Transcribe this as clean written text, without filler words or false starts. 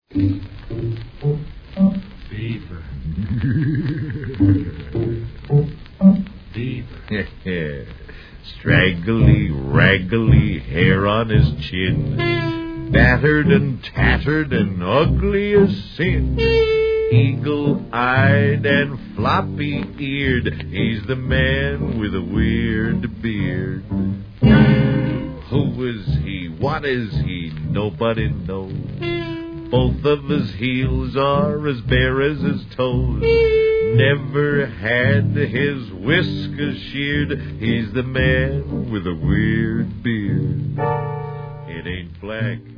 Beaver. Beaver. Straggly, raggly hair on his chin, battered and tattered and ugly as sin. Eagle-eyed and floppy-eared, he's the man with a weird beard. Who is he? What is he? Nobody knows. Both of his heels are as bare as his toes. Never had his whiskers sheared. He's the man with a weird beard. It ain't black.